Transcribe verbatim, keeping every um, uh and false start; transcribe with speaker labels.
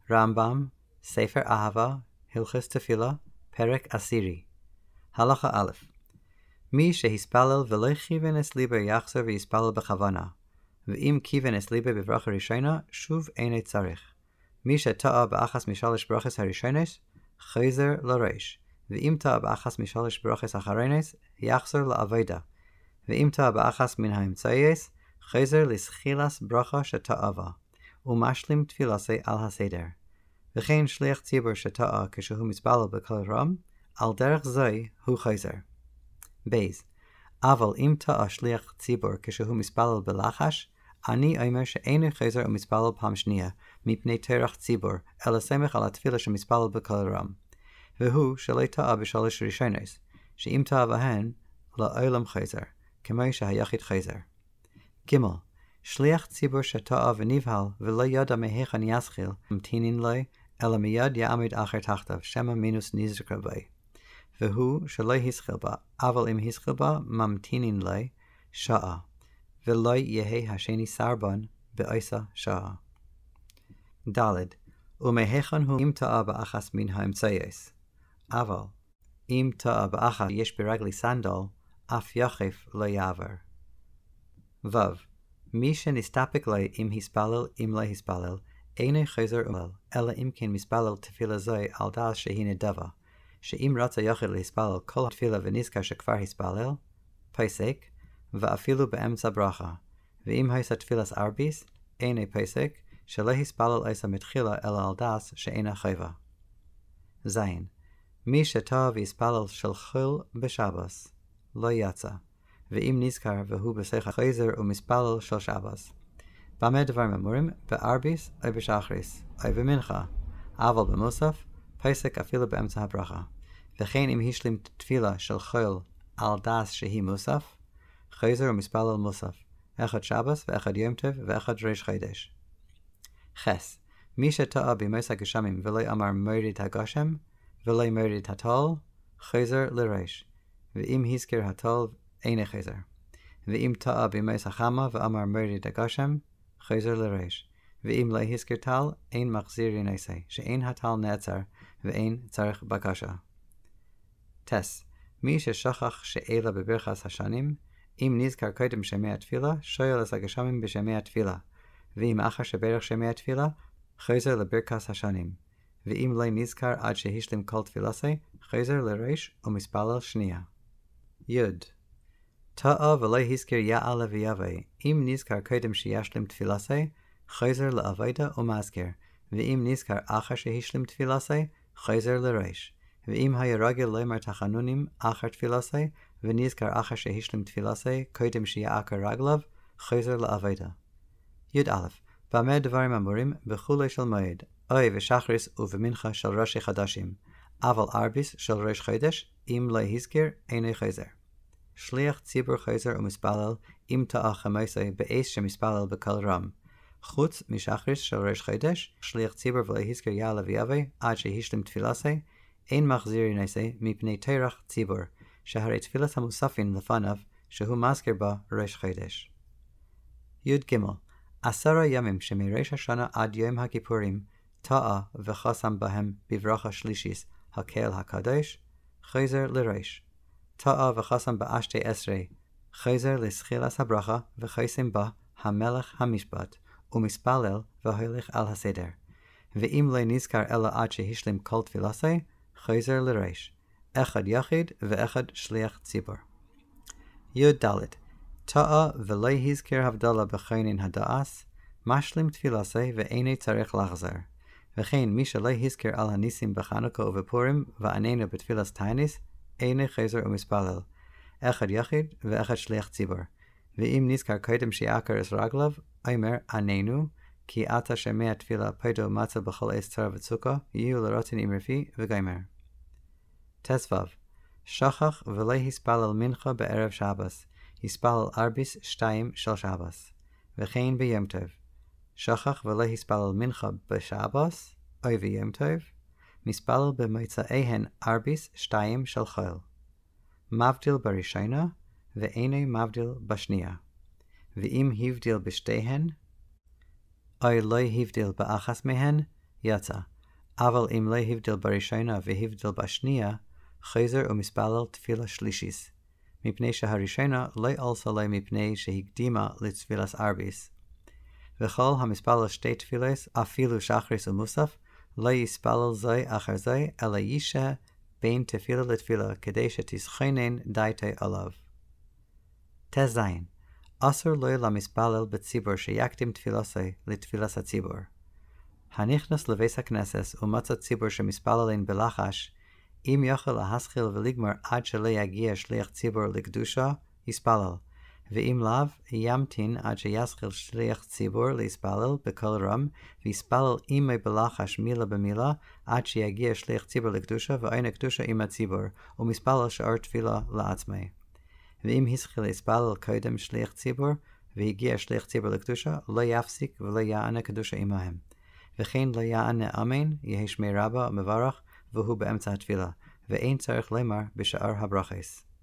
Speaker 1: רמב"ם, ספר אהבה, הלכות תפילה, פרק עשירי. הלכה א' מי שהספלל ולא כיוון את ליבו יחזור ויספלל בכוונה, ואם כיוון את ליבו בברכה ראשונה, שוב אינו צריך. מי שטעה באחת משלוש ברכות הראשונות, חוזר לריש, ואם טעה באחת משלוש ברכות אחרונות, יחזור לעבודה, ואם טעה באחת מן האמצעיות, חוזר לזחילת ברכה שטעה בה, ומשלים תפילתו על הסדר. וכן שליח ציבור שטעה כשהוא מספלל בקול רם, על דרך זה הוא חוזר. בייז, אבל אם טעה שליח ציבור כשהוא מספלל בלחש, אני אומר שאינו חוזר ומספלל פעם שנייה, מפני טרח ציבור, אלא סמך על התפילה שמספלל בקול רם. והוא שלא טעה בשלוש ראשונות, שאם טעה בהן, לעולם חוזר, כמו שהיחיד חוזר. ג' שליח ציבור שטעה ונבהל ולא ידע מהיכן יסחיל, ממתינין לו, אלא מיד יעמד אחר תחתיו, שמא מינוס נזרקה בי. והוא שלא הסחיל בה, אבל אם הסחיל בה, ממתינין לו, שעה, ולא יהא השני סרבן בעשה שעה. ד' ומהיכן הוא אם טעה באחת מן האמצעיות. אבל אם טעה באחת יש ברגלי סנדל, אף יחף לא יעבר. ו' מי שנסתפק לו אם הספלל אם לא הספלל, אינו חוזר ומלל, אלא אם כן מספלל תפילה זו על דעת שהיא נדבה, שאם רצה יחיד להספלל כל התפילה ונזכר שכבר הספלל, פסק, ואפילו באמצע ברכה, ואם הייתה תפילת ארביס, אינו פסק, שלא הספלל עשה מתחילה אלא על דעת שאינה חובה. ז' מי שטעה והספלל של חול בשבס, לא יצא, ואם נזכר והוא בשכל חוזר ומספלל של שבס. במה דברים אמורים? בארביס או בשחריס, או במנחה, אבל במוסף, פסק אפילו באמצע הברכה. וכן אם השלים תפילה של חול על דעת שהיא מוסף, חוזר ומספלל מוסף, אחד שבס ואחד יום טוב ואחד ראש חודש. חס, מי שטעה במוס הגשמים ולא אמר מוריד הגשם, ולא מוריד הטל, חוזר לראש, ואם הזכר הטל, אינו חוזר. ואם טעה במוס החמה ואמר מוריד הגשם, חוזר לראש, ואם לא הזכר טל, אין מחזיר ינעשה, שאין הטל נעצר, ואין צריך בקשה. טס, מי ששכח שאלה בברכת השנים, אם נזכר קודם שמי התפילה, שואל את הגשמים בשמי התפילה, ואם אחר שברך שמי התפילה, חוזר לברכת השנים, ואם לא נזכר עד שהשלים כל תפילתו, חוזר לראש ומספלל שנייה. י. טעה ולא הזכר יעלה ויבוא, אם נזכר קודם שישלים תפילתו, חוזר לעבודה ומזכיר, ואם נזכר אחר שהשלים תפילתו, חוזר לראש, ואם היה רגל לאמר תחנונים אחר תפילתו, ונזכר אחר שהשלים תפילתו, קודם שיעקר רגליו, חוזר לעבודה. י"א במה דברים אמורים? בחולי של מועד, אוי ושחריס ובמנחה של ראשי חדשים, אבל ארביס של ראש חודש, אם לא הזכיר, אינו חוזר. שליח ציבור חוזר ומספלל, אם טעה חמוסו באש שמספלל בקול רם. חוץ משחריס של ראש חודש, שליח ציבור ולא הזכיר יעלה ויבוא, עד שהשלים תפילתו, אין מחזיר ינעשה מפני טרח ציבור, שהרי תפילת המוספין לפניו, שהוא מזכיר בה ראש חודש. י"ג עשרה ימים שמראש השנה עד יום הכיפורים, טעה וחסם בהם בברכה שלישיס, הקהל הקדוש, חוזר לראש. טעה וחסם באשתי עשרה, חוזר לזחילת הברכה וחסם בה המלך המשפט, ומספלל והולך על הסדר. ואם לא נזכר אלא עד שהשלים כל תפילתו, חוזר לראש, אחד יחיד ואחד שליח ציבור. י"ד טעה ולא הזכר הבדלה בכונן הדעס, משלים תפילתו ואינו צריך לחזור. וכן מי שלא הזכר על הניסים בחנוכה ובפורים ועננו בתפילת תענית, אינו חוזר ומספלל, אחד יחיד ואחד שליח ציבור. ואם נזכר קודם שיעקר את רגליו, אומר עננו, כי עתה שמע תפילה פדו מצה בכל עץ צר וצוקה, יהיו לרוטין עם רפי וגיימר. ט"ו שכח ולא הספלל מנחה בערב שבס, הספלל ארביס שתיים של שבס. וכן ביום טוב, שכח ולא הספלל מנחה בשבס, או ביום טוב, מספלל במוצאיהן ארביס שתיים של חול. מבדיל בראשונה, ואינו מבדיל בשנייה. ואם הבדיל בשתיהן, או לא הבדיל באחת מהן, יצא. אבל אם לא הבדל בראשונה והבדל בשנייה, חוזר ומספלל תפילה שלישיס. מפני שהראשונה לא עלסה לו מפני שהקדימה לתפילס ארביס. וכל המספלל שתי תפילס, אפילו שחריס ומוסף, לא יספלל זוי אחר זוי, אלא ישה בין תפילה לתפילה, כדי שתסכונן דייטי עליו. תזין, אסור לו למספלל בציבור שיקדים תפילסי לתפילס הציבור. הנכנס לבית הכנסת ומצא ציבור שמספללין בלחש, אם יוכל להשכיל ולגמר עד שלא יגיע שליח ציבור לקדושה, יספלל, ואם לאו, ימתין עד שישכיל שליח ציבור להספלל בכל רם, ויספלל אימי בלחש מילה במילה, עד שיגיע שליח ציבור לקדושה, ואין הקדושה עם הציבור, ומספלל שאר תפילה לעצמי. ואם השכיל להספלל קודם שליח ציבור, והגיע שליח ציבור לקדושה, לא יפסיק ולא יענה קדושה עמהם. וכן לא יענה אמן, יהי שמי רבה ומברך, והוא באמצע התפילה, ואין צריך למר בשאר הברכס.